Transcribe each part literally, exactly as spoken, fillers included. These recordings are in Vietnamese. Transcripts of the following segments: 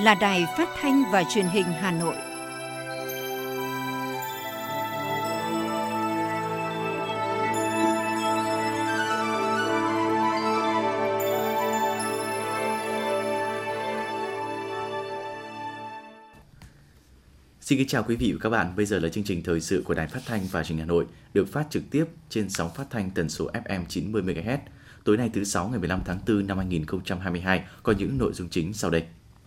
là Đài Phát thanh và Truyền hình Hà Nội. Xin kính chào quý vị và các bạn. Bây giờ là chương trình thời sự của Đài Phát thanh và Truyền hình Hà Nội, được phát trực tiếp trên sóng phát thanh tần số ép em chín mươi mê ga héc. Tối nay thứ Sáu ngày mười lăm tháng tư năm hai nghìn không trăm hai mươi hai có những nội dung chính sau đây.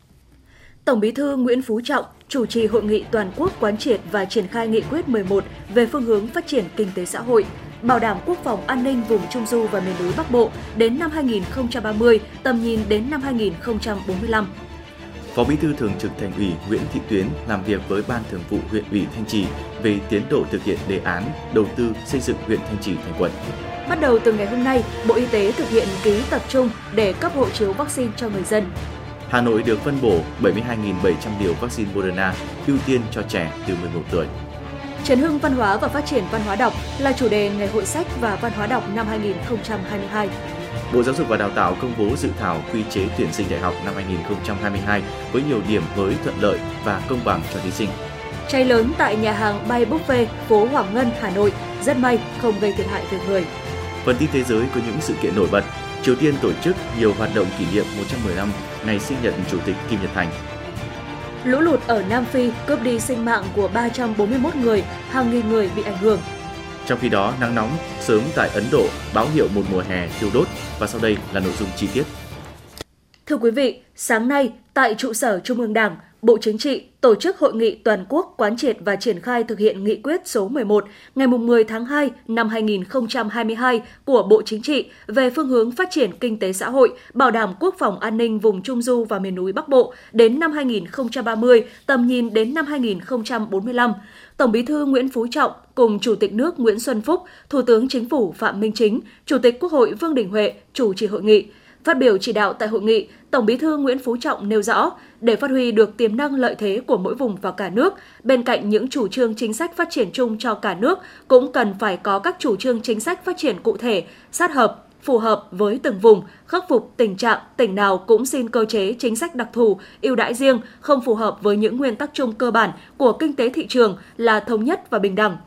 Tổng Bí thư Nguyễn Phú Trọng chủ trì hội nghị toàn quốc quán triệt và triển khai nghị quyết mười một về phương hướng phát triển kinh tế xã hội, bảo đảm quốc phòng an ninh vùng Trung du và miền núi Bắc Bộ đến năm hai nghìn không trăm ba mươi, tầm nhìn đến năm hai nghìn không trăm bốn mươi lăm. Phó Bí thư Thường trực Thành ủy Nguyễn Thị Tuyến làm việc với Ban Thường vụ huyện ủy Thanh Trì về tiến độ thực hiện đề án đầu tư xây dựng huyện Thanh Trì thành quận. Bắt đầu từ ngày hôm nay, Bộ Y tế thực hiện ký tập trung để cấp hộ chiếu vaccine cho người dân. Hà Nội được phân bổ bảy mươi hai nghìn bảy trăm liều vaccine Moderna, ưu tiên cho trẻ từ mười một tuổi. Chấn hưng văn hóa và phát triển văn hóa đọc là chủ đề Ngày hội sách và văn hóa đọc năm hai nghìn không trăm hai mươi hai. Bộ Giáo dục và Đào tạo công bố dự thảo quy chế tuyển sinh đại học năm hai nghìn không trăm hai mươi hai với nhiều điểm mới thuận lợi và công bằng cho thí sinh. Cháy lớn tại nhà hàng Bay Buffet, phố Hoàng Ngân, Hà Nội, rất may không gây thiệt hại về người. Phần tin thế giới có những sự kiện nổi bật. Triều Tiên tổ chức nhiều hoạt động kỷ niệm một trăm mười năm ngày sinh nhật Chủ tịch Kim Nhật Thành. Lũ lụt ở Nam Phi cướp đi sinh mạng của ba trăm bốn mươi mốt người, hàng nghìn người bị ảnh hưởng. Trong khi đó, nắng nóng sớm tại Ấn Độ báo hiệu một mùa hè thiêu đốt. Và sau đây là nội dung chi tiết. Thưa quý vị, sáng nay tại trụ sở Trung ương Đảng, Bộ Chính trị tổ chức hội nghị toàn quốc quán triệt và triển khai thực hiện nghị quyết số mười một ngày mười tháng hai năm hai nghìn không trăm hai mươi hai của Bộ Chính trị về phương hướng phát triển kinh tế xã hội, bảo đảm quốc phòng an ninh vùng Trung du và miền núi Bắc Bộ đến năm hai nghìn không trăm ba mươi, tầm nhìn đến năm hai nghìn không trăm bốn mươi lăm. Tổng Bí thư Nguyễn Phú Trọng cùng Chủ tịch nước Nguyễn Xuân Phúc, Thủ tướng Chính phủ Phạm Minh Chính, Chủ tịch Quốc hội Vương Đình Huệ chủ trì hội nghị. Phát biểu chỉ đạo tại hội nghị, Tổng Bí thư Nguyễn Phú Trọng nêu rõ, để phát huy được tiềm năng lợi thế của mỗi vùng và cả nước, bên cạnh những chủ trương chính sách phát triển chung cho cả nước, cũng cần phải có các chủ trương chính sách phát triển cụ thể, sát hợp, phù hợp với từng vùng, khắc phục tình trạng tỉnh nào cũng xin cơ chế chính sách đặc thù, ưu đãi riêng, không phù hợp với những nguyên tắc chung cơ bản của kinh tế thị trường là thống nhất và bình đẳng.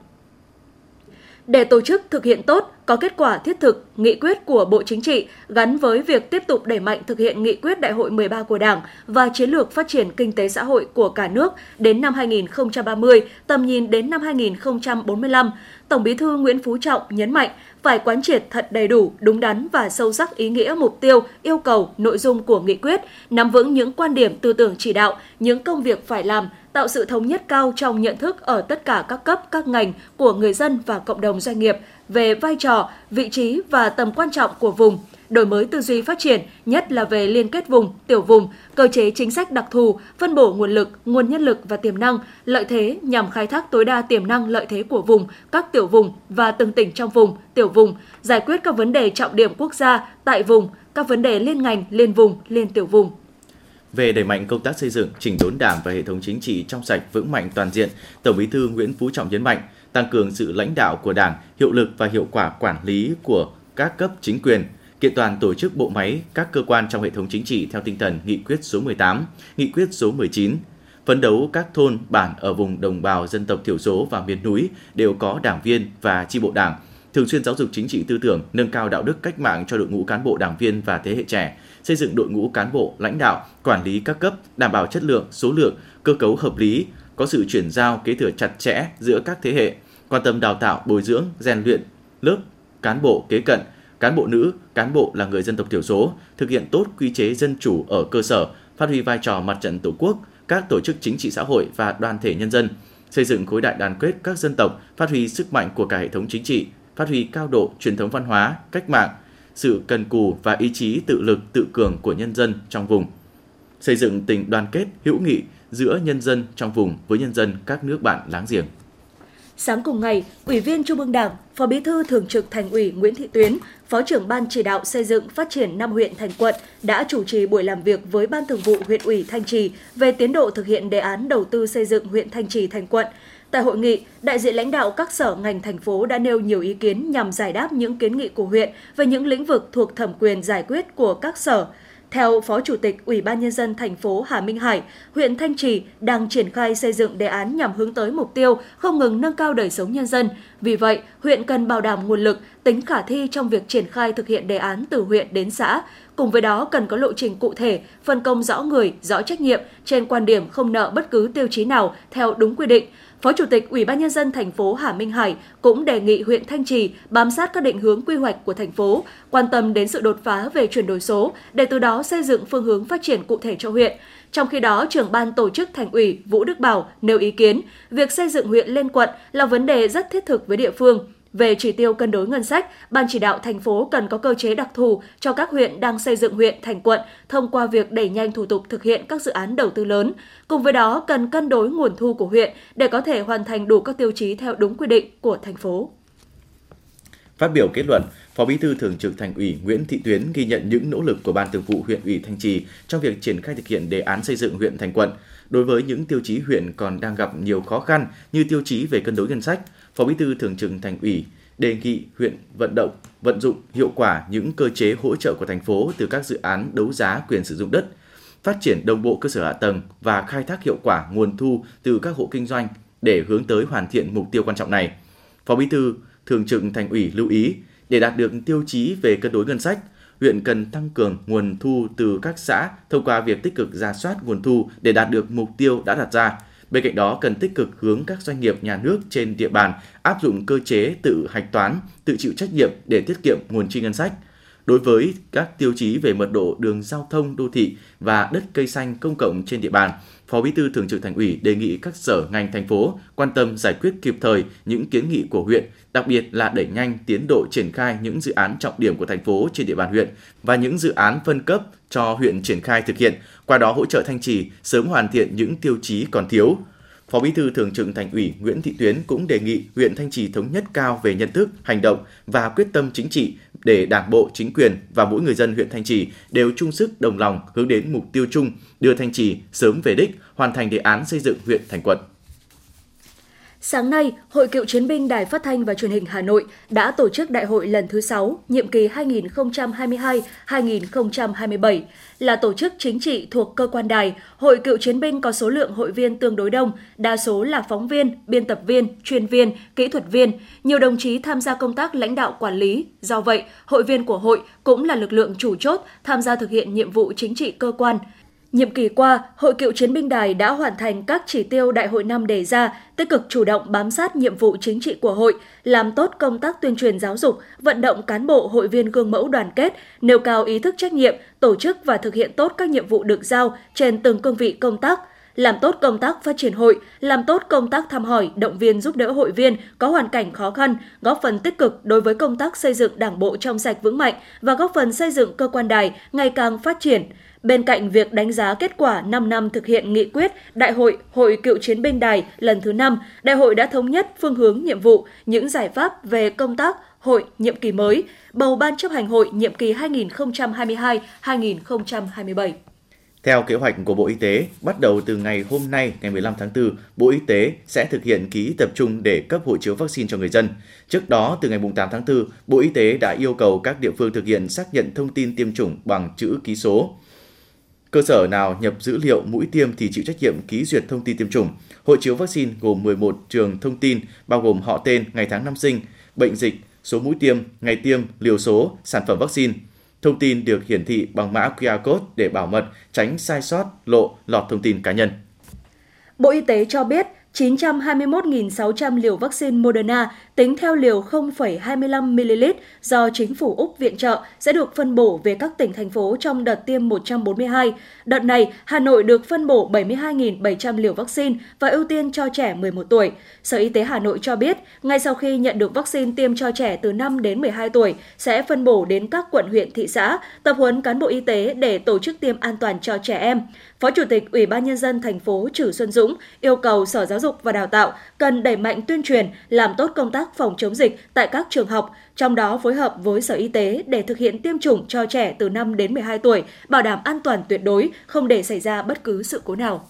Để tổ chức thực hiện tốt, có kết quả thiết thực, nghị quyết của Bộ Chính trị gắn với việc tiếp tục đẩy mạnh thực hiện nghị quyết Đại hội mười ba của Đảng và chiến lược phát triển kinh tế xã hội của cả nước đến năm hai nghìn không trăm ba mươi, tầm nhìn đến năm hai nghìn không trăm bốn mươi lăm, Tổng Bí thư Nguyễn Phú Trọng nhấn mạnh phải quán triệt thật đầy đủ, đúng đắn và sâu sắc ý nghĩa, mục tiêu, yêu cầu, nội dung của nghị quyết, nắm vững những quan điểm tư tưởng chỉ đạo, những công việc phải làm, tạo sự thống nhất cao trong nhận thức ở tất cả các cấp, các ngành của người dân và cộng đồng doanh nghiệp về vai trò, vị trí và tầm quan trọng của vùng, đổi mới tư duy phát triển, nhất là về liên kết vùng, tiểu vùng, cơ chế chính sách đặc thù, phân bổ nguồn lực, nguồn nhân lực và tiềm năng, lợi thế nhằm khai thác tối đa tiềm năng lợi thế của vùng, các tiểu vùng và từng tỉnh trong vùng, tiểu vùng, giải quyết các vấn đề trọng điểm quốc gia tại vùng, các vấn đề liên ngành, liên vùng, liên tiểu vùng. Về đẩy mạnh công tác xây dựng, chỉnh đốn Đảng và hệ thống chính trị trong sạch, vững mạnh, toàn diện, Tổng Bí thư Nguyễn Phú Trọng nhấn mạnh tăng cường sự lãnh đạo của Đảng, hiệu lực và hiệu quả quản lý của các cấp chính quyền, kiện toàn tổ chức bộ máy các cơ quan trong hệ thống chính trị theo tinh thần nghị quyết số mười tám, nghị quyết số mười chín. Phấn đấu các thôn, bản ở vùng đồng bào dân tộc thiểu số và miền núi đều có đảng viên và chi bộ Đảng, thường xuyên giáo dục chính trị tư tưởng, nâng cao đạo đức cách mạng cho đội ngũ cán bộ đảng viên và thế hệ trẻ, xây dựng đội ngũ cán bộ, lãnh đạo, quản lý các cấp, đảm bảo chất lượng, số lượng, cơ cấu hợp lý, có sự chuyển giao kế thừa chặt chẽ giữa các thế hệ, quan tâm đào tạo, bồi dưỡng, rèn luyện lớp cán bộ kế cận, cán bộ nữ, cán bộ là người dân tộc thiểu số, thực hiện tốt quy chế dân chủ ở cơ sở, phát huy vai trò mặt trận Tổ quốc, các tổ chức chính trị xã hội và đoàn thể nhân dân, xây dựng khối đại đoàn kết các dân tộc, phát huy sức mạnh của cả hệ thống chính trị, phát huy cao độ truyền thống văn hóa, cách mạng, sự cần cù và ý chí tự lực tự cường của nhân dân trong vùng, xây dựng tình đoàn kết hữu nghị giữa nhân dân trong vùng với nhân dân các nước bạn láng giềng. Sáng cùng ngày, Ủy viên Trung ương Đảng, Phó Bí thư Thường trực Thành ủy Nguyễn Thị Tuyến, Phó trưởng Ban chỉ đạo xây dựng phát triển năm huyện thành quận đã chủ trì buổi làm việc với Ban Thường vụ huyện ủy Thanh Trì về tiến độ thực hiện đề án đầu tư xây dựng huyện Thanh Trì thành quận. Tại hội nghị, đại diện lãnh đạo các sở ngành thành phố đã nêu nhiều ý kiến nhằm giải đáp những kiến nghị của huyện về những lĩnh vực thuộc thẩm quyền giải quyết của các sở. Theo Phó Chủ tịch Ủy ban Nhân dân thành phố Hà Minh Hải, huyện Thanh Trì đang triển khai xây dựng đề án nhằm hướng tới mục tiêu không ngừng nâng cao đời sống nhân dân. Vì vậy, huyện cần bảo đảm nguồn lực, tính khả thi trong việc triển khai thực hiện đề án từ huyện đến xã. Cùng với đó, cần có lộ trình cụ thể, phân công rõ người, rõ trách nhiệm trên quan điểm không nợ bất cứ tiêu chí nào theo đúng quy định. Phó Chủ tịch Ủy ban Nhân dân thành phố Hà Minh Hải cũng đề nghị huyện Thanh Trì bám sát các định hướng quy hoạch của thành phố, quan tâm đến sự đột phá về chuyển đổi số để từ đó xây dựng phương hướng phát triển cụ thể cho huyện. Trong khi đó, trưởng ban tổ chức Thành ủy Vũ Đức Bảo nêu ý kiến, việc xây dựng huyện lên quận là vấn đề rất thiết thực với địa phương. Về chỉ tiêu cân đối ngân sách, Ban chỉ đạo thành phố cần có cơ chế đặc thù cho các huyện đang xây dựng huyện thành quận thông qua việc đẩy nhanh thủ tục thực hiện các dự án đầu tư lớn. Cùng với đó, cần cân đối nguồn thu của huyện để có thể hoàn thành đủ các tiêu chí theo đúng quy định của thành phố. Phát biểu kết luận, Phó Bí thư Thường trực Thành ủy Nguyễn Thị Tuyến ghi nhận những nỗ lực của Ban Thường vụ huyện ủy Thanh Trì trong việc triển khai thực hiện đề án xây dựng huyện thành quận. Đối với những tiêu chí huyện còn đang gặp nhiều khó khăn như tiêu chí về cân đối ngân sách, Phó Bí thư Thường trực Thành ủy đề nghị huyện vận động, vận dụng hiệu quả những cơ chế hỗ trợ của thành phố từ các dự án đấu giá quyền sử dụng đất, phát triển đồng bộ cơ sở hạ tầng và khai thác hiệu quả nguồn thu từ các hộ kinh doanh để hướng tới hoàn thiện mục tiêu quan trọng này. Phó Bí thư Thường trực Thành ủy lưu ý, để đạt được tiêu chí về cân đối ngân sách, huyện cần tăng cường nguồn thu từ các xã thông qua việc tích cực rà soát nguồn thu để đạt được mục tiêu đã đặt ra. Bên cạnh đó, cần tích cực hướng các doanh nghiệp nhà nước trên địa bàn áp dụng cơ chế tự hạch toán, tự chịu trách nhiệm để tiết kiệm nguồn chi ngân sách. Đối với các tiêu chí về mật độ đường giao thông đô thị và đất cây xanh công cộng trên địa bàn, Phó Bí thư Thường trực Thành ủy đề nghị các sở ngành thành phố quan tâm giải quyết kịp thời những kiến nghị của huyện, đặc biệt là đẩy nhanh tiến độ triển khai những dự án trọng điểm của thành phố trên địa bàn huyện và những dự án phân cấp cho huyện triển khai thực hiện, qua đó hỗ trợ Thanh Trì sớm hoàn thiện những tiêu chí còn thiếu. Phó Bí thư Thường trực Thành ủy Nguyễn Thị Tuyến cũng đề nghị huyện Thanh Trì thống nhất cao về nhận thức, hành động và quyết tâm chính trị để Đảng bộ, chính quyền và mỗi người dân huyện Thanh Trì đều chung sức đồng lòng hướng đến mục tiêu chung, đưa Thanh Trì sớm về đích, hoàn thành đề án xây dựng huyện thành quận. Sáng nay, Hội Cựu Chiến binh Đài Phát thanh và Truyền hình Hà Nội đã tổ chức đại hội lần thứ sáu, nhiệm kỳ hai nghìn không trăm hai mươi hai đến hai nghìn không trăm hai mươi bảy. Là tổ chức chính trị thuộc cơ quan đài, Hội Cựu Chiến binh có số lượng hội viên tương đối đông, đa số là phóng viên, biên tập viên, chuyên viên, kỹ thuật viên, nhiều đồng chí tham gia công tác lãnh đạo quản lý. Do vậy, hội viên của hội cũng là lực lượng chủ chốt tham gia thực hiện nhiệm vụ chính trị cơ quan. Nhiệm kỳ qua, Hội Cựu Chiến binh Đài đã hoàn thành các chỉ tiêu Đại hội năm đề ra, tích cực chủ động bám sát nhiệm vụ chính trị của hội, làm tốt công tác tuyên truyền giáo dục, vận động cán bộ hội viên gương mẫu đoàn kết, nêu cao ý thức trách nhiệm, tổ chức và thực hiện tốt các nhiệm vụ được giao trên từng cương vị công tác, làm tốt công tác phát triển hội, làm tốt công tác thăm hỏi, động viên giúp đỡ hội viên có hoàn cảnh khó khăn, góp phần tích cực đối với công tác xây dựng Đảng bộ trong sạch vững mạnh và góp phần xây dựng cơ quan đài ngày càng phát triển. Bên cạnh việc đánh giá kết quả năm năm thực hiện nghị quyết Đại hội Hội Cựu Chiến binh Đài lần thứ năm, Đại hội đã thống nhất phương hướng nhiệm vụ, những giải pháp về công tác hội nhiệm kỳ mới, bầu Ban chấp hành hội nhiệm kỳ hai nghìn không trăm hai mươi hai đến hai nghìn không trăm hai mươi bảy. Theo kế hoạch của Bộ Y tế, bắt đầu từ ngày hôm nay, ngày mười lăm tháng tư, Bộ Y tế sẽ thực hiện ký tập trung để cấp hộ chiếu vaccine cho người dân. Trước đó, từ ngày tám tháng tư, Bộ Y tế đã yêu cầu các địa phương thực hiện xác nhận thông tin tiêm chủng bằng chữ ký số. Cơ sở nào nhập dữ liệu mũi tiêm thì chịu trách nhiệm ký duyệt thông tin tiêm chủng. Hộ chiếu vaccine gồm mười một trường thông tin, bao gồm họ tên, ngày tháng năm sinh, bệnh dịch, số mũi tiêm, ngày tiêm, liều số, sản phẩm vaccine. Thông tin được hiển thị bằng mã quy rờ code để bảo mật, tránh sai sót, lộ, lọt thông tin cá nhân. Bộ Y tế cho biết, chín trăm hai mươi mốt nghìn sáu trăm liều vaccine Moderna tính theo liều không phẩy hai mươi lăm mi-li-lít do chính phủ Úc viện trợ sẽ được phân bổ về các tỉnh, thành phố trong đợt tiêm một trăm bốn mươi hai. Đợt này, Hà Nội được phân bổ bảy mươi hai nghìn bảy trăm liều vaccine và ưu tiên cho trẻ mười một tuổi. Sở Y tế Hà Nội cho biết, ngay sau khi nhận được vaccine tiêm cho trẻ từ năm đến mười hai tuổi, sẽ phân bổ đến các quận, huyện, thị xã, tập huấn cán bộ y tế để tổ chức tiêm an toàn cho trẻ em. Phó Chủ tịch Ủy ban Nhân dân thành phố Trử Xuân Dũng yêu cầu Sở Giáo dục và Đào tạo cần đẩy mạnh tuyên truyền, làm tốt công tác phòng chống dịch tại các trường học, trong đó phối hợp với Sở Y tế để thực hiện tiêm chủng cho trẻ từ năm đến mười hai tuổi, bảo đảm an toàn tuyệt đối, không để xảy ra bất cứ sự cố nào.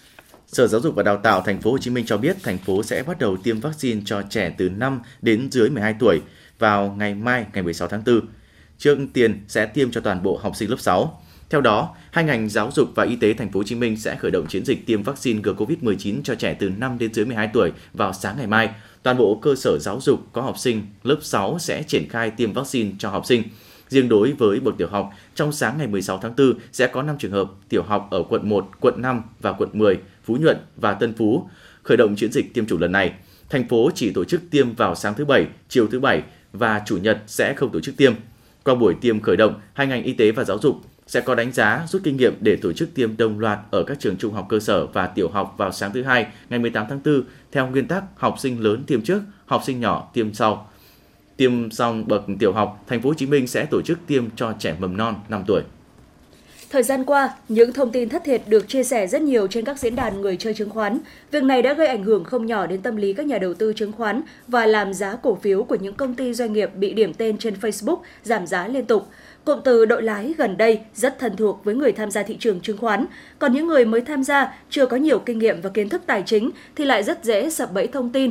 Sở Giáo dục và Đào tạo Thành phố Hồ Chí Minh cho biết thành phố sẽ bắt đầu tiêm vaccine cho trẻ từ năm đến dưới mười hai tuổi vào ngày mai, ngày mười sáu tháng tư. Trước tiên sẽ tiêm cho toàn bộ học sinh lớp sáu. Theo đó, hai ngành giáo dục và y tế Thành phố Hồ Chí Minh sẽ khởi động chiến dịch tiêm vaccine ngừa covid mười chín cho trẻ từ năm đến dưới mười hai tuổi vào sáng ngày mai. Toàn bộ cơ sở giáo dục có học sinh lớp sáu sẽ triển khai tiêm vaccine cho học sinh. Riêng đối với bậc tiểu học, trong sáng ngày mười sáu tháng tư sẽ có năm trường hợp tiểu học ở quận một, quận năm và quận mười, Phú Nhuận và Tân Phú khởi động chiến dịch tiêm chủng lần này. Thành phố chỉ tổ chức tiêm vào sáng thứ Bảy, chiều thứ Bảy và Chủ nhật sẽ không tổ chức tiêm. Qua buổi tiêm khởi động, hai ngành y tế và giáo dục sẽ có đánh giá, rút kinh nghiệm để tổ chức tiêm đồng loạt ở các trường trung học cơ sở và tiểu học vào sáng thứ Hai, ngày mười tám tháng tư, theo nguyên tắc học sinh lớn tiêm trước, học sinh nhỏ tiêm sau. Tiêm xong bậc tiểu học, Thành phố Hồ Chí Minh sẽ tổ chức tiêm cho trẻ mầm non năm tuổi. Thời gian qua, những thông tin thất thiệt được chia sẻ rất nhiều trên các diễn đàn người chơi chứng khoán. Việc này đã gây ảnh hưởng không nhỏ đến tâm lý các nhà đầu tư chứng khoán và làm giá cổ phiếu của những công ty doanh nghiệp bị điểm tên trên Facebook giảm giá liên tục. Cụm từ đội lái gần đây rất thân thuộc với người tham gia thị trường chứng khoán, còn những người mới tham gia chưa có nhiều kinh nghiệm và kiến thức tài chính thì lại rất dễ sập bẫy thông tin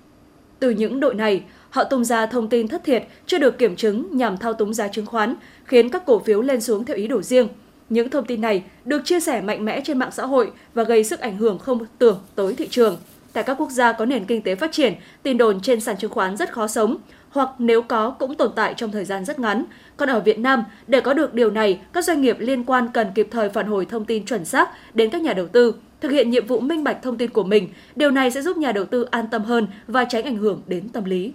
từ những đội này. Họ tung ra thông tin thất thiệt chưa được kiểm chứng nhằm thao túng giá chứng khoán, khiến các cổ phiếu lên xuống theo ý đồ riêng. Những thông tin này được chia sẻ mạnh mẽ trên mạng xã hội và gây sức ảnh hưởng không tưởng tới thị trường. Tại các quốc gia có nền kinh tế phát triển, tin đồn trên sàn chứng khoán rất khó sống, hoặc nếu có cũng tồn tại trong thời gian rất ngắn. Còn ở Việt Nam, để có được điều này, các doanh nghiệp liên quan cần kịp thời phản hồi thông tin chuẩn xác đến các nhà đầu tư, thực hiện nhiệm vụ minh bạch thông tin của mình. Điều này sẽ giúp nhà đầu tư an tâm hơn và tránh ảnh hưởng đến tâm lý.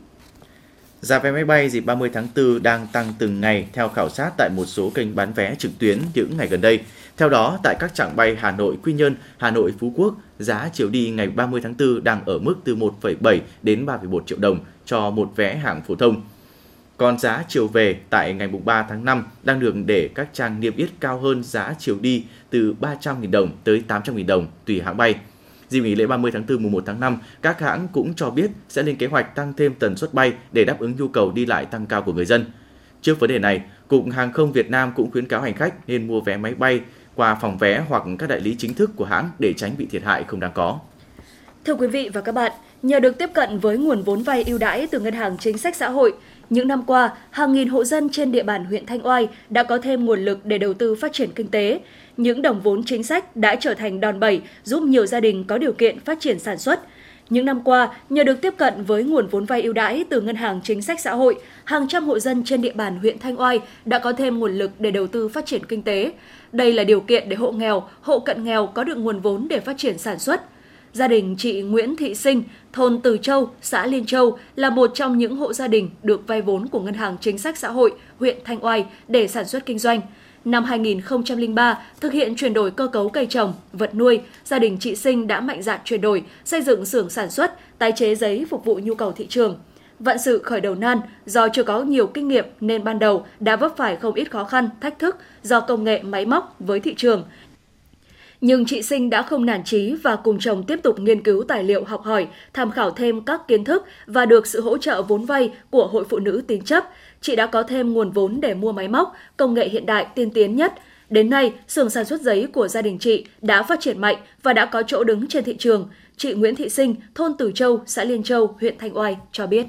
Giá vé máy bay dịp ba mươi tháng tư đang tăng từng ngày theo khảo sát tại một số kênh bán vé trực tuyến những ngày gần đây. Theo đó, tại các chặng bay Hà Nội Quy Nhơn, Hà Nội Phú Quốc, giá chiều đi ngày ba mươi tháng tư đang ở mức từ một phẩy bảy đến ba phẩy một triệu đồng cho một vé hạng phổ thông. Còn giá chiều về tại ngày ba tháng năm đang được để các trang niêm yết cao hơn giá chiều đi từ ba trăm nghìn đồng tới tám trăm nghìn đồng tùy hãng bay. Dịp nghỉ lễ ba mươi tháng tư mùng một tháng năm, các hãng cũng cho biết sẽ lên kế hoạch tăng thêm tần suất bay để đáp ứng nhu cầu đi lại tăng cao của người dân. Trước vấn đề này, Cục Hàng không Việt Nam cũng khuyến cáo hành khách nên mua vé máy bay qua phòng vé hoặc các đại lý chính thức của hãng để tránh bị thiệt hại không đáng có. Thưa quý vị và các bạn, nhờ được tiếp cận với nguồn vốn vay ưu đãi từ Ngân hàng Chính sách Xã hội, những năm qua, hàng nghìn hộ dân trên địa bàn huyện Thanh Oai đã có thêm nguồn lực để đầu tư phát triển kinh tế. Những đồng vốn chính sách đã trở thành đòn bẩy giúp nhiều gia đình có điều kiện phát triển sản xuất. Những năm qua, nhờ được tiếp cận với nguồn vốn vay ưu đãi từ Ngân hàng Chính sách Xã hội, hàng trăm hộ dân trên địa bàn huyện Thanh Oai đã có thêm nguồn lực để đầu tư phát triển kinh tế. Đây là điều kiện để hộ nghèo, hộ cận nghèo có được nguồn vốn để phát triển sản xuất. Gia đình chị Nguyễn Thị Sinh, thôn Từ Châu, xã Liên Châu là một trong những hộ gia đình được vay vốn của Ngân hàng Chính sách Xã hội huyện Thanh Oai để sản xuất kinh doanh. Năm hai nghìn không trăm lẻ ba, thực hiện chuyển đổi cơ cấu cây trồng, vật nuôi, gia đình chị Sinh đã mạnh dạn chuyển đổi, xây dựng xưởng sản xuất, tái chế giấy phục vụ nhu cầu thị trường. Vạn sự khởi đầu nan, do chưa có nhiều kinh nghiệm nên ban đầu đã vấp phải không ít khó khăn, thách thức do công nghệ máy móc với thị trường. Nhưng chị Sinh đã không nản chí và cùng chồng tiếp tục nghiên cứu tài liệu học hỏi, tham khảo thêm các kiến thức và được sự hỗ trợ vốn vay của Hội Phụ nữ Tín chấp. Chị đã có thêm nguồn vốn để mua máy móc, công nghệ hiện đại tiên tiến nhất. Đến nay, xưởng sản xuất giấy của gia đình chị đã phát triển mạnh và đã có chỗ đứng trên thị trường. Chị Nguyễn Thị Sinh, thôn Từ Châu, xã Liên Châu, huyện Thanh Oai cho biết.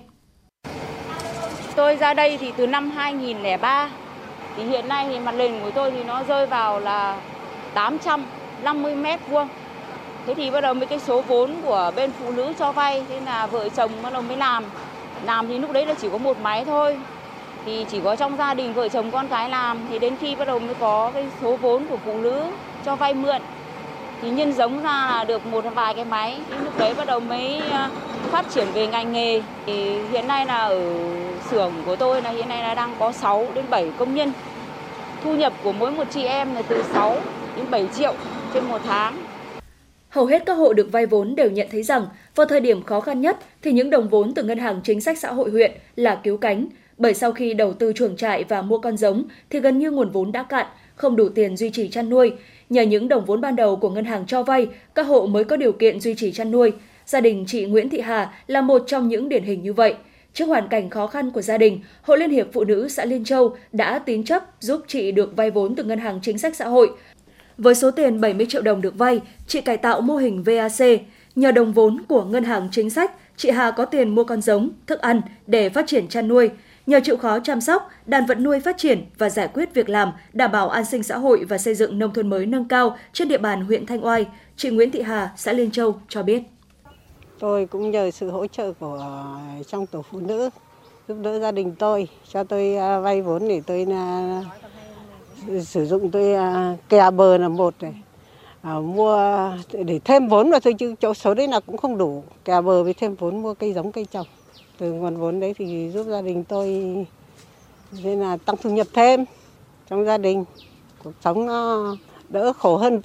Tôi ra đây thì từ năm hai nghìn không trăm lẻ ba, thì hiện nay thì mặt nền của tôi thì nó rơi vào là tám trăm năm mươi mét vuông. Thế thì bắt đầu mấy cái số vốn của bên phụ nữ cho vay, thế là vợ chồng bắt đầu mới làm. Làm thì lúc đấy là chỉ có một máy thôi. Thì chỉ có trong gia đình vợ chồng con cái làm, thì đến khi bắt đầu mới có cái số vốn của phụ nữ cho vay mượn. Thì nhân giống ra là được một vài cái máy, thì lúc đấy bắt đầu mới phát triển về ngành nghề. Thì hiện nay là ở xưởng của tôi là hiện nay là đang có sáu đến bảy công nhân. Thu nhập của mỗi một chị em là từ sáu đến bảy triệu trên một tháng. Hầu hết các hộ được vay vốn đều nhận thấy rằng vào thời điểm khó khăn nhất thì những đồng vốn từ Ngân hàng Chính sách Xã hội huyện là cứu cánh. Bởi sau khi đầu tư chuồng trại và mua con giống thì gần như nguồn vốn đã cạn, không đủ tiền duy trì chăn nuôi. Nhờ những đồng vốn ban đầu của ngân hàng cho vay, các hộ mới có điều kiện duy trì chăn nuôi. Gia đình chị Nguyễn Thị Hà là một trong những điển hình như vậy. Trước hoàn cảnh khó khăn của gia đình, Hội Liên hiệp Phụ nữ xã Liên Châu đã tín chấp giúp chị được vay vốn từ Ngân hàng Chính sách Xã hội. Với số tiền bảy mươi triệu đồng được vay, chị cải tạo mô hình vê a xê. Nhờ đồng vốn của Ngân hàng Chính sách, chị Hà có tiền mua con giống, thức ăn để phát triển chăn nuôi. Nhờ chịu khó chăm sóc, đàn vật nuôi phát triển và giải quyết việc làm, đảm bảo an sinh xã hội và xây dựng nông thôn mới nâng cao trên địa bàn huyện Thanh Oai. Chị Nguyễn Thị Hà, xã Liên Châu cho biết. Tôi cũng nhờ sự hỗ trợ của trong tổ phụ nữ giúp đỡ gia đình tôi, cho tôi vay vốn để tôi sử dụng, tôi kè bờ là một này, à, mua để thêm vốn vào thôi, chứ chỗ số đấy là cũng không đủ, kè bờ với thêm vốn mua cây giống cây trồng. Từ nguồn vốn đấy thì giúp gia đình tôi nên là tăng thu nhập thêm trong gia đình, cuộc sống nó đỡ khổ hơn.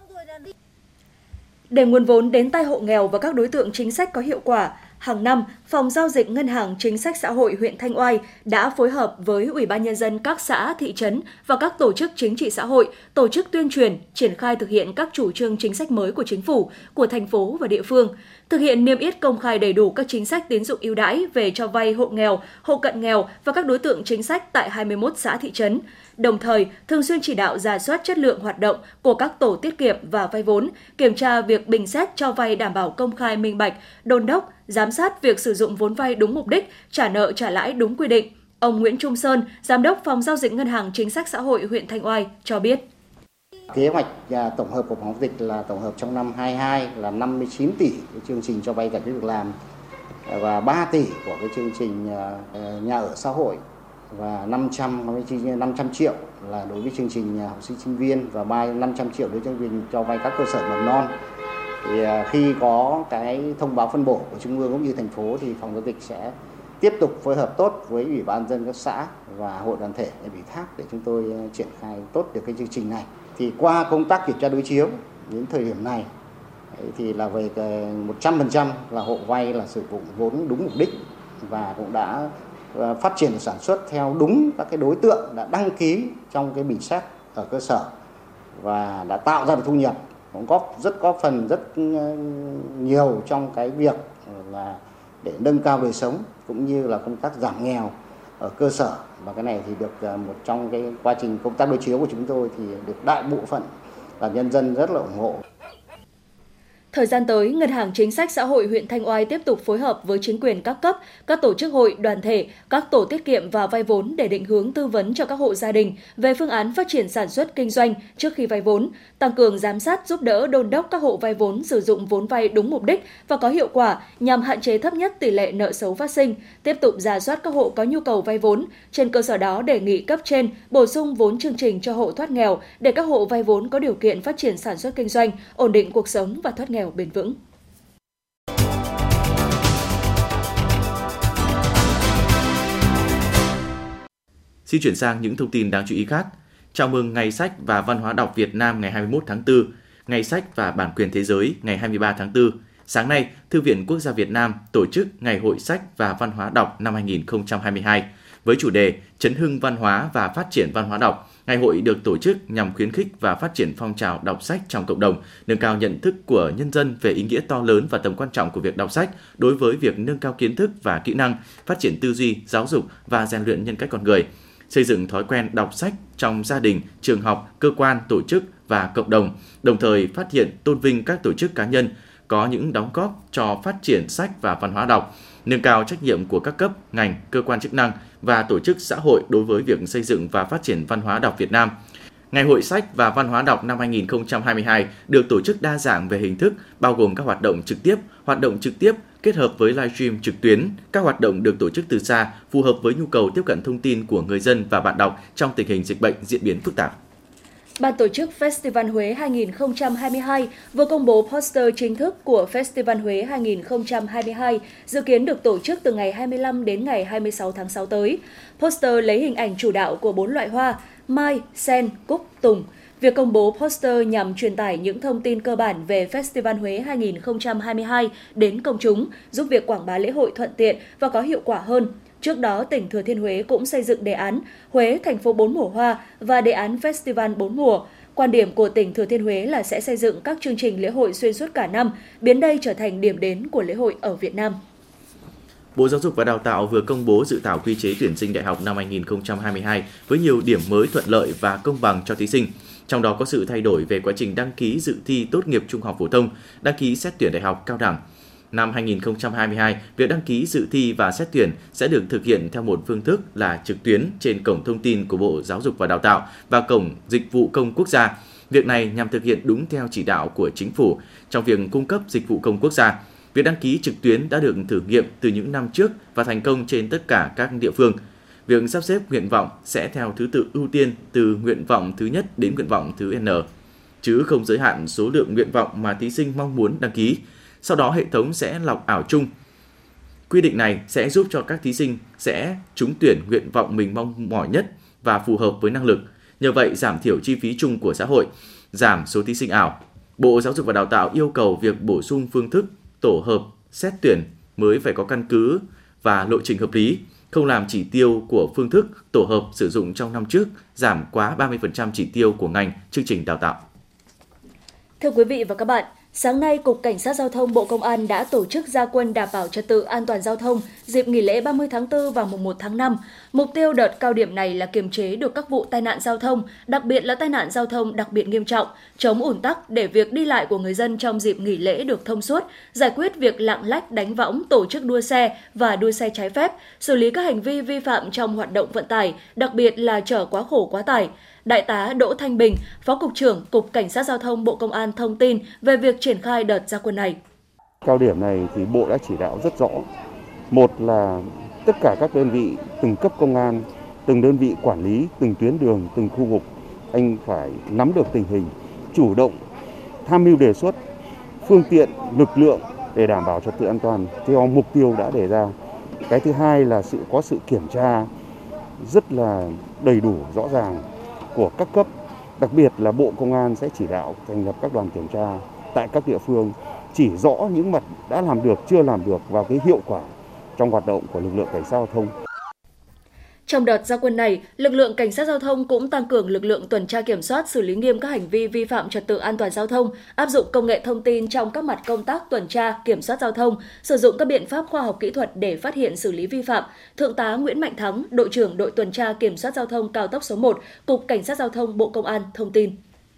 Để nguồn vốn đến tay hộ nghèo và các đối tượng chính sách có hiệu quả, hàng năm, Phòng Giao dịch Ngân hàng Chính sách Xã hội huyện Thanh Oai đã phối hợp với Ủy ban Nhân dân các xã, thị trấn và các tổ chức chính trị xã hội tổ chức tuyên truyền, triển khai thực hiện các chủ trương chính sách mới của chính phủ, của thành phố và địa phương, thực hiện niêm yết công khai đầy đủ các chính sách tín dụng ưu đãi về cho vay hộ nghèo, hộ cận nghèo và các đối tượng chính sách tại hai mươi mốt xã thị trấn. Đồng thời, thường xuyên chỉ đạo rà soát chất lượng hoạt động của các tổ tiết kiệm và vay vốn, kiểm tra việc bình xét cho vay đảm bảo công khai minh bạch, đôn đốc, giám sát việc sử dụng vốn vay đúng mục đích, trả nợ trả lãi đúng quy định. Ông Nguyễn Trung Sơn, Giám đốc Phòng Giao dịch Ngân hàng Chính sách Xã hội huyện Thanh Oai cho biết. Kế hoạch tổng hợp của Phòng Giao dịch là tổng hợp trong năm hai hai là năm mươi chín tỷ cái chương trình cho vay giải quyết việc làm và ba tỷ của cái chương trình nhà ở xã hội và năm trăm triệu là đối với chương trình học sinh sinh viên và năm trăm triệu đối với chương trình cho vay các cơ sở mầm non. Thì khi có cái thông báo phân bổ của Trung ương cũng như thành phố thì Phòng Giao dịch sẽ tiếp tục phối hợp tốt với Ủy ban nhân dân các xã và hội đoàn thể để ủy thác để chúng tôi triển khai tốt được cái chương trình này. Thì qua công tác kiểm tra đối chiếu đến thời điểm này thì là về một trăm phần trăm là hộ vay là sử dụng vốn đúng mục đích và cũng đã phát triển sản xuất theo đúng các cái đối tượng đã đăng ký trong cái bình xét ở cơ sở và đã tạo ra được thu nhập, cũng góp rất có phần rất nhiều trong cái việc là để nâng cao đời sống cũng như là công tác giảm nghèo ở cơ sở. Và cái này thì được một trong cái quá trình công tác đối chiếu của chúng tôi thì được đại bộ phận là nhân dân rất là ủng hộ. Thời gian tới, Ngân hàng Chính sách Xã hội huyện Thanh Oai tiếp tục phối hợp với chính quyền các cấp, các tổ chức hội, đoàn thể, các tổ tiết kiệm và vay vốn để định hướng tư vấn cho các hộ gia đình về phương án phát triển sản xuất kinh doanh trước khi vay vốn, tăng cường giám sát giúp đỡ đôn đốc các hộ vay vốn sử dụng vốn vay đúng mục đích và có hiệu quả nhằm hạn chế thấp nhất tỷ lệ nợ xấu phát sinh, tiếp tục rà soát các hộ có nhu cầu vay vốn. Trên cơ sở đó đề nghị cấp trên bổ sung vốn chương trình cho hộ thoát nghèo để các hộ vay vốn có điều kiện phát triển sản xuất kinh doanh, ổn định cuộc sống và thoát nghèo bền vững. Xin chuyển sang những thông tin đáng chú ý khác. Chào mừng Ngày sách và Văn hóa đọc Việt Nam ngày hai mươi mốt tháng tư, Ngày sách và Bản quyền Thế giới ngày hai mươi ba tháng tư. Sáng nay, Thư viện Quốc gia Việt Nam tổ chức Ngày hội sách và văn hóa đọc năm hai nghìn không trăm hai mươi hai với chủ đề Chấn hưng văn hóa và phát triển văn hóa đọc. Ngày hội được tổ chức nhằm khuyến khích và phát triển phong trào đọc sách trong cộng đồng, nâng cao nhận thức của nhân dân về ý nghĩa to lớn và tầm quan trọng của việc đọc sách đối với việc nâng cao kiến thức và kỹ năng, phát triển tư duy, giáo dục và rèn luyện nhân cách con người, xây dựng thói quen đọc sách trong gia đình, trường học, cơ quan, tổ chức và cộng đồng, đồng thời phát hiện tôn vinh các tổ chức cá nhân có những đóng góp cho phát triển sách và văn hóa đọc, nâng cao trách nhiệm của các cấp, ngành, cơ quan chức năng và tổ chức xã hội đối với việc xây dựng và phát triển văn hóa đọc Việt Nam. Ngày hội sách và văn hóa đọc năm hai nghìn không trăm hai mươi hai được tổ chức đa dạng về hình thức, bao gồm các hoạt động trực tiếp, hoạt động trực tiếp kết hợp với livestream trực tuyến. Các hoạt động được tổ chức từ xa, phù hợp với nhu cầu tiếp cận thông tin của người dân và bạn đọc trong tình hình dịch bệnh diễn biến phức tạp. Ban tổ chức Festival Huế hai nghìn không trăm hai mươi hai vừa công bố poster chính thức của Festival Huế hai nghìn không trăm hai mươi hai, dự kiến được tổ chức từ ngày hai mươi lăm đến ngày hai mươi sáu tháng sáu tới. Poster lấy hình ảnh chủ đạo của bốn loại hoa, mai, sen, cúc, tùng. Việc công bố poster nhằm truyền tải những thông tin cơ bản về Festival Huế hai nghìn không trăm hai mươi hai đến công chúng, giúp việc quảng bá lễ hội thuận tiện và có hiệu quả hơn. Trước đó, tỉnh Thừa Thiên Huế cũng xây dựng đề án Huế thành phố bốn mùa hoa và đề án Festival bốn mùa. Quan điểm của tỉnh Thừa Thiên Huế là sẽ xây dựng các chương trình lễ hội xuyên suốt cả năm, biến đây trở thành điểm đến của lễ hội ở Việt Nam. Bộ Giáo dục và Đào tạo vừa công bố dự thảo quy chế tuyển sinh đại học năm hai nghìn không trăm hai mươi hai với nhiều điểm mới thuận lợi và công bằng cho thí sinh. Trong đó có sự thay đổi về quá trình đăng ký dự thi tốt nghiệp trung học phổ thông, đăng ký xét tuyển đại học cao đẳng. Năm hai nghìn không trăm hai mươi hai, việc đăng ký dự thi và xét tuyển sẽ được thực hiện theo một phương thức là trực tuyến trên cổng thông tin của Bộ Giáo dục và Đào tạo và cổng Dịch vụ Công Quốc gia. Việc này nhằm thực hiện đúng theo chỉ đạo của Chính phủ trong việc cung cấp dịch vụ công quốc gia. Việc đăng ký trực tuyến đã được thử nghiệm từ những năm trước và thành công trên tất cả các địa phương. Việc sắp xếp nguyện vọng sẽ theo thứ tự ưu tiên từ nguyện vọng thứ nhất đến nguyện vọng thứ N, chứ không giới hạn số lượng nguyện vọng mà thí sinh mong muốn đăng ký. Sau đó hệ thống sẽ lọc ảo chung. Quy định này sẽ giúp cho các thí sinh sẽ trúng tuyển nguyện vọng mình mong mỏi nhất và phù hợp với năng lực. Nhờ vậy giảm thiểu chi phí chung của xã hội, giảm số thí sinh ảo. Bộ Giáo dục và Đào tạo yêu cầu việc bổ sung phương thức tổ hợp xét tuyển mới phải có căn cứ và lộ trình hợp lý, không làm chỉ tiêu của phương thức tổ hợp sử dụng trong năm trước giảm quá ba mươi phần trăm chỉ tiêu của ngành chương trình đào tạo. Thưa quý vị và các bạn, sáng nay, Cục Cảnh sát Giao thông Bộ Công an đã tổ chức ra quân đảm bảo trật tự an toàn giao thông dịp nghỉ lễ ba mươi tháng tư và mùng một tháng năm. Mục tiêu đợt cao điểm này là kiềm chế được các vụ tai nạn giao thông, đặc biệt là tai nạn giao thông đặc biệt nghiêm trọng, chống ùn tắc để việc đi lại của người dân trong dịp nghỉ lễ được thông suốt, giải quyết việc lạng lách đánh võng, tổ chức đua xe và đua xe trái phép, xử lý các hành vi vi phạm trong hoạt động vận tải, đặc biệt là chở quá khổ quá tải. Đại tá Đỗ Thanh Bình, Phó Cục trưởng Cục Cảnh sát Giao thông Bộ Công an thông tin về việc triển khai đợt ra quân này. Cao điểm này thì Bộ đã chỉ đạo rất rõ. Một là tất cả các đơn vị, từng cấp công an, từng đơn vị quản lý, từng tuyến đường, từng khu vực, anh phải nắm được tình hình, chủ động tham mưu đề xuất phương tiện, lực lượng để đảm bảo trật tự an toàn theo mục tiêu đã đề ra. Cái thứ hai là sự có sự kiểm tra rất là đầy đủ, rõ ràng của các cấp, đặc biệt là Bộ Công an sẽ chỉ đạo thành lập các đoàn kiểm tra tại các địa phương, chỉ rõ những mặt đã làm được, chưa làm được và cái hiệu quả trong hoạt động của lực lượng cảnh sát giao thông. Trong đợt ra quân này, lực lượng cảnh sát giao thông cũng tăng cường lực lượng tuần tra kiểm soát, xử lý nghiêm các hành vi vi phạm trật tự an toàn giao thông, áp dụng công nghệ thông tin trong các mặt công tác tuần tra, kiểm soát giao thông, sử dụng các biện pháp khoa học kỹ thuật để phát hiện xử lý vi phạm. Thượng tá Nguyễn Mạnh Thắng, đội trưởng đội tuần tra kiểm soát giao thông cao tốc số một, Cục Cảnh sát Giao thông Bộ Công an thông tin.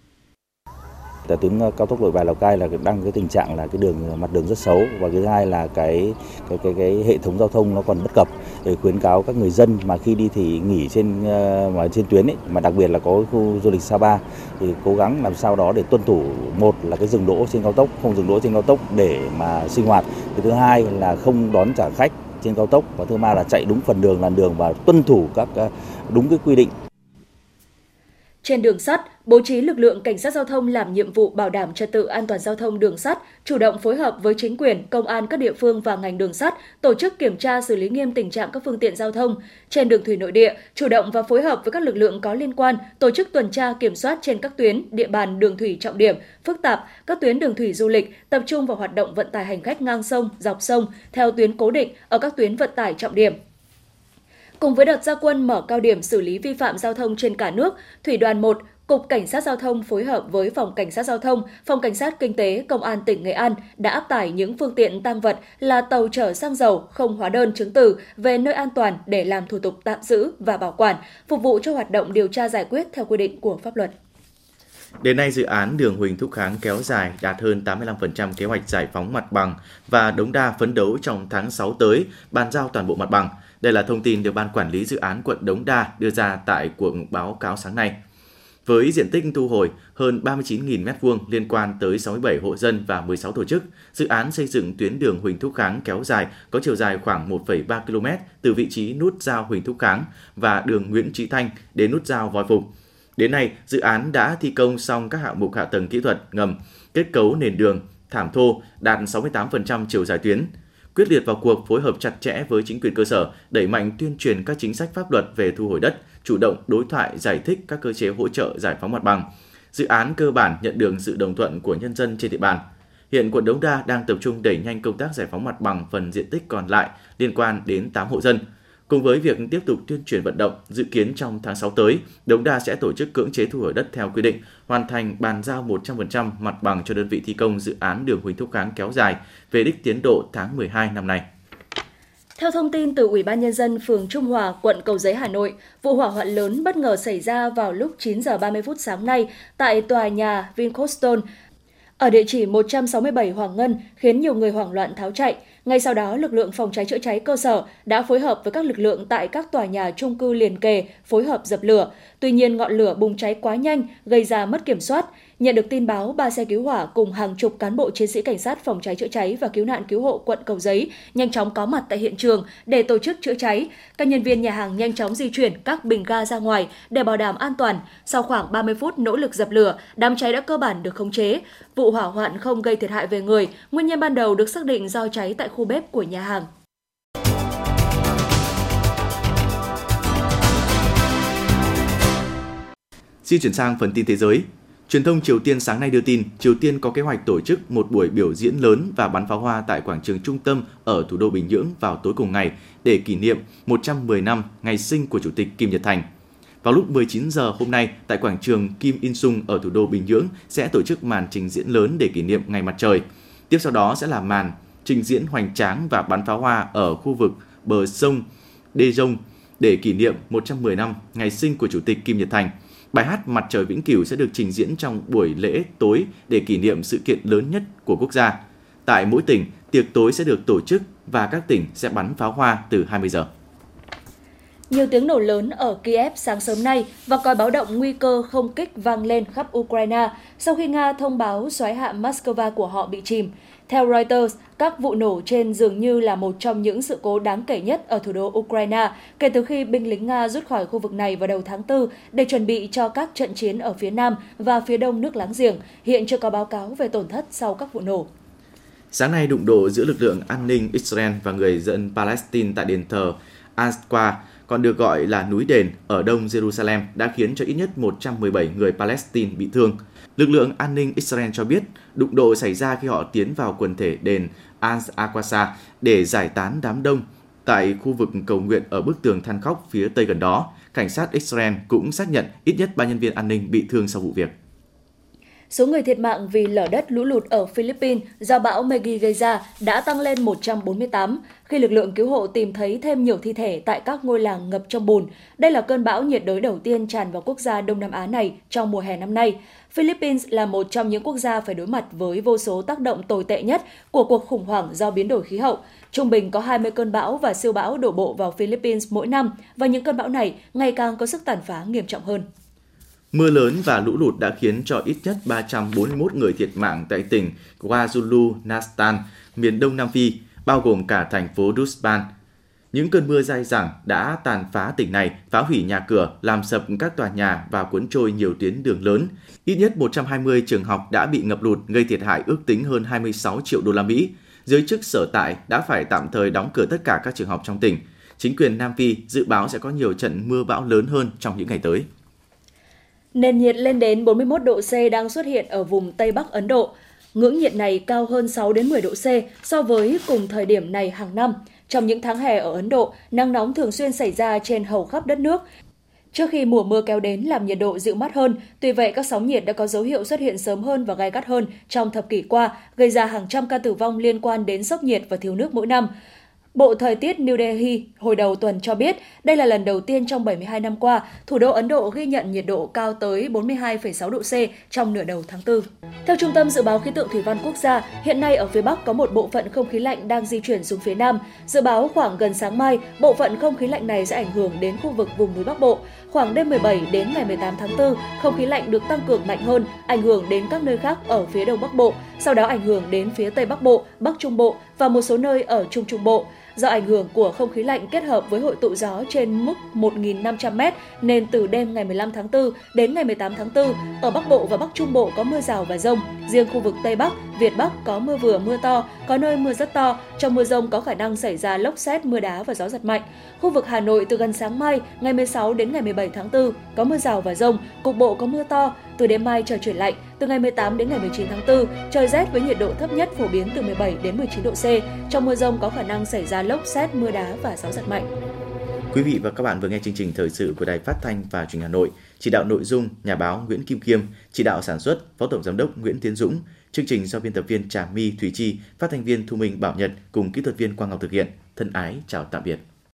Tại tuyến cao tốc Nội Bài Lào Cai là đang cái tình trạng là cái đường mặt đường rất xấu, và thứ hai là cái cái cái cái hệ thống giao thông nó còn bất cập. Để khuyến cáo các người dân mà khi đi thì nghỉ trên mà trên tuyến ấy, mà đặc biệt là có khu du lịch Sapa thì cố gắng làm sao đó để tuân thủ, một là cái dừng đỗ trên cao tốc, không dừng đỗ trên cao tốc để mà sinh hoạt. Cái thứ hai là không đón trả khách trên cao tốc, và thứ ba là chạy đúng phần đường làn đường và tuân thủ các đúng cái quy định. Trên đường sắt, bố trí lực lượng cảnh sát giao thông làm nhiệm vụ bảo đảm trật tự an toàn giao thông đường sắt, chủ động phối hợp với chính quyền, công an các địa phương và ngành đường sắt, tổ chức kiểm tra xử lý nghiêm tình trạng các phương tiện giao thông. Trên đường thủy nội địa, chủ động và phối hợp với các lực lượng có liên quan, tổ chức tuần tra kiểm soát trên các tuyến, địa bàn đường thủy trọng điểm, phức tạp, các tuyến đường thủy du lịch, tập trung vào hoạt động vận tải hành khách ngang sông, dọc sông, theo tuyến cố định ở các tuyến vận tải trọng điểm. Cùng với đợt ra quân mở cao điểm xử lý vi phạm giao thông trên cả nước, Thủy đoàn một, Cục Cảnh sát Giao thông phối hợp với Phòng Cảnh sát Giao thông, Phòng Cảnh sát Kinh tế, Công an tỉnh Nghệ An đã áp tải những phương tiện tang vật là tàu chở xăng dầu không hóa đơn chứng từ về nơi an toàn để làm thủ tục tạm giữ và bảo quản, phục vụ cho hoạt động điều tra giải quyết theo quy định của pháp luật. Đến nay, dự án đường Huỳnh Thúc Kháng kéo dài đạt hơn tám mươi lăm phần trăm kế hoạch giải phóng mặt bằng và Đống Đa phấn đấu trong tháng sáu tới bàn giao toàn bộ mặt bằng. Đây là thông tin được Ban Quản lý Dự án quận Đống Đa đưa ra tại cuộc báo cáo sáng nay. Với diện tích thu hồi hơn ba mươi chín nghìn mét vuông liên quan tới sáu mươi bảy hộ dân và mười sáu tổ chức, dự án xây dựng tuyến đường Huỳnh Thúc Kháng kéo dài có chiều dài khoảng một phẩy ba ki lô mét từ vị trí nút giao Huỳnh Thúc Kháng và đường Nguyễn Chí Thanh đến nút giao Voi Phục. Đến nay, dự án đã thi công xong các hạng mục hạ tầng kỹ thuật ngầm, kết cấu nền đường, thảm thô đạt sáu mươi tám phần trăm chiều dài tuyến. Quyết liệt vào cuộc, phối hợp chặt chẽ với chính quyền cơ sở, đẩy mạnh tuyên truyền các chính sách pháp luật về thu hồi đất, chủ động đối thoại giải thích các cơ chế hỗ trợ giải phóng mặt bằng. Dự án cơ bản nhận được sự đồng thuận của nhân dân trên địa bàn. Hiện quận Đống Đa đang tập trung đẩy nhanh công tác giải phóng mặt bằng phần diện tích còn lại liên quan đến tám hộ dân. Cùng với việc tiếp tục tuyên truyền vận động, dự kiến trong tháng sáu tới, Đống Đa sẽ tổ chức cưỡng chế thu hồi đất theo quy định, hoàn thành bàn giao một trăm phần trăm mặt bằng cho đơn vị thi công dự án đường Huỳnh Thúc Kháng kéo dài, về đích tiến độ tháng mười hai năm nay. Theo thông tin từ Ủy ban Nhân dân phường Trung Hòa, quận Cầu Giấy, Hà Nội, vụ hỏa hoạn lớn bất ngờ xảy ra vào lúc chín giờ ba mươi phút sáng nay tại tòa nhà Vincostone ở địa chỉ một trăm sáu mươi bảy Hoàng Ngân khiến nhiều người hoảng loạn tháo chạy. Ngay sau đó, lực lượng phòng cháy chữa cháy cơ sở đã phối hợp với các lực lượng tại các tòa nhà chung cư liền kề phối hợp dập lửa. Tuy nhiên, ngọn lửa bùng cháy quá nhanh, gây ra mất kiểm soát. Nhận được tin báo, ba xe cứu hỏa cùng hàng chục cán bộ chiến sĩ cảnh sát phòng cháy chữa cháy và cứu nạn cứu hộ quận Cầu Giấy nhanh chóng có mặt tại hiện trường để tổ chức chữa cháy. Các nhân viên nhà hàng nhanh chóng di chuyển các bình ga ra ngoài để bảo đảm an toàn. Sau khoảng ba mươi phút nỗ lực dập lửa, đám cháy đã cơ bản được khống chế. Vụ hỏa hoạn không gây thiệt hại về người. Nguyên nhân ban đầu được xác định do cháy tại khu bếp của nhà hàng. Xin chuyển sang phần tin thế giới. Truyền thông Triều Tiên sáng nay đưa tin Triều Tiên có kế hoạch tổ chức một buổi biểu diễn lớn và bắn pháo hoa tại quảng trường trung tâm ở thủ đô Bình Nhưỡng vào tối cùng ngày để kỷ niệm một trăm mười năm ngày sinh của Chủ tịch Kim Nhật Thành. Vào lúc mười chín giờ hôm nay, tại quảng trường Kim Il Sung ở thủ đô Bình Nhưỡng sẽ tổ chức màn trình diễn lớn để kỷ niệm Ngày Mặt Trời. Tiếp sau đó sẽ là màn trình diễn hoành tráng và bắn pháo hoa ở khu vực bờ sông Daejeon để kỷ niệm một trăm mười năm ngày sinh của Chủ tịch Kim Nhật Thành. Bài hát Mặt Trời Vĩnh Cửu sẽ được trình diễn trong buổi lễ tối để kỷ niệm sự kiện lớn nhất của quốc gia. Tại mỗi tỉnh, tiệc tối sẽ được tổ chức và các tỉnh sẽ bắn pháo hoa từ hai mươi giờ. Nhiều tiếng nổ lớn ở Kiev sáng sớm nay và còi báo động nguy cơ không kích vang lên khắp Ukraine sau khi Nga thông báo soái hạm Moscow của họ bị chìm. Theo Reuters, các vụ nổ trên dường như là một trong những sự cố đáng kể nhất ở thủ đô Ukraine kể từ khi binh lính Nga rút khỏi khu vực này vào đầu tháng tư để chuẩn bị cho các trận chiến ở phía nam và phía đông nước láng giềng. Hiện chưa có báo cáo về tổn thất sau các vụ nổ. Sáng nay, đụng độ giữa lực lượng an ninh Israel và người dân Palestine tại đền thờ Al-Aqsa, còn được gọi là núi đền ở đông Jerusalem, đã khiến cho ít nhất một trăm mười bảy người Palestine bị thương. Lực lượng an ninh Israel cho biết đụng độ xảy ra khi họ tiến vào quần thể đền Al-Aqsa để giải tán đám đông tại khu vực cầu nguyện ở bức tường than khóc phía tây gần đó. Cảnh sát Israel cũng xác nhận ít nhất ba nhân viên an ninh bị thương sau vụ việc. Số người thiệt mạng vì lở đất lũ lụt ở Philippines do bão Maggie gây ra đã tăng lên một trăm bốn mươi tám khi lực lượng cứu hộ tìm thấy thêm nhiều thi thể tại các ngôi làng ngập trong bùn. Đây là cơn bão nhiệt đới đầu tiên tràn vào quốc gia Đông Nam Á này trong mùa hè năm nay. Philippines là một trong những quốc gia phải đối mặt với vô số tác động tồi tệ nhất của cuộc khủng hoảng do biến đổi khí hậu. Trung bình có hai mươi cơn bão và siêu bão đổ bộ vào Philippines mỗi năm và những cơn bão này ngày càng có sức tàn phá nghiêm trọng hơn. Mưa lớn và lũ lụt đã khiến cho ít nhất ba trăm bốn mươi mốt người thiệt mạng tại tỉnh KwaZulu-Natal, miền đông Nam Phi, bao gồm cả thành phố Durban. Những cơn mưa dai dẳng đã tàn phá tỉnh này, phá hủy nhà cửa, làm sập các tòa nhà và cuốn trôi nhiều tuyến đường lớn. Ít nhất một trăm hai mươi trường học đã bị ngập lụt, gây thiệt hại ước tính hơn hai mươi sáu triệu đô la Mỹ. Giới chức sở tại đã phải tạm thời đóng cửa tất cả các trường học trong tỉnh. Chính quyền Nam Phi dự báo sẽ có nhiều trận mưa bão lớn hơn trong những ngày tới. Nền nhiệt lên đến bốn mươi mốt độ C đang xuất hiện ở vùng Tây Bắc Ấn Độ. Ngưỡng nhiệt này cao hơn sáu đến mười độ C so với cùng thời điểm này hàng năm. Trong những tháng hè ở Ấn Độ, nắng nóng thường xuyên xảy ra trên hầu khắp đất nước. Trước khi mùa mưa kéo đến làm nhiệt độ dịu mát hơn, tuy vậy các sóng nhiệt đã có dấu hiệu xuất hiện sớm hơn và gay gắt hơn trong thập kỷ qua, gây ra hàng trăm ca tử vong liên quan đến sốc nhiệt và thiếu nước mỗi năm. Bộ Thời tiết New Delhi hồi đầu tuần cho biết đây là lần đầu tiên trong bảy mươi hai năm qua, thủ đô Ấn Độ ghi nhận nhiệt độ cao tới bốn mươi hai phẩy sáu độ C trong nửa đầu tháng tư. Theo Trung tâm Dự báo Khí tượng Thủy văn Quốc gia, hiện nay ở phía Bắc có một bộ phận không khí lạnh đang di chuyển xuống phía Nam. Dự báo khoảng gần sáng mai, bộ phận không khí lạnh này sẽ ảnh hưởng đến khu vực vùng núi Bắc Bộ. Khoảng đêm mười bảy đến ngày mười tám tháng tư, không khí lạnh được tăng cường mạnh hơn, ảnh hưởng đến các nơi khác ở phía Đông Bắc Bộ, sau đó ảnh hưởng đến phía Tây Bắc Bộ, Bắc Trung Bộ và một số nơi ở Trung Trung Bộ. Do ảnh hưởng của không khí lạnh kết hợp với hội tụ gió trên mức một nghìn năm trăm mét nên từ đêm ngày mười lăm tháng tư đến ngày mười tám tháng tư, ở Bắc Bộ và Bắc Trung Bộ có mưa rào và dông. Riêng khu vực Tây Bắc, Việt Bắc có mưa vừa mưa to, có nơi mưa rất to. Trong mưa dông có khả năng xảy ra lốc sét, mưa đá và gió giật mạnh. Khu vực Hà Nội từ gần sáng mai, ngày mười sáu đến ngày mười bảy tháng tư có mưa rào và dông, cục bộ có mưa to. Từ đêm mai trời chuyển lạnh, từ ngày mười tám đến ngày mười chín tháng tư, trời rét với nhiệt độ thấp nhất phổ biến từ mười bảy đến mười chín độ C. Trong mưa dông có khả năng xảy ra lốc sét, mưa đá và gió giật mạnh. Quý vị và các bạn vừa nghe chương trình thời sự của Đài Phát thanh và Truyền hình Hà Nội. Chỉ đạo nội dung nhà báo Nguyễn Kim Khiêm, chỉ đạo sản xuất Phó Tổng giám đốc Nguyễn Tiến Dũng, chương trình do biên tập viên Trà My, Thủy Chi, phát thanh viên Thu Minh, Bảo Nhật cùng kỹ thuật viên Quang Ngọc thực hiện. Thân ái chào tạm biệt.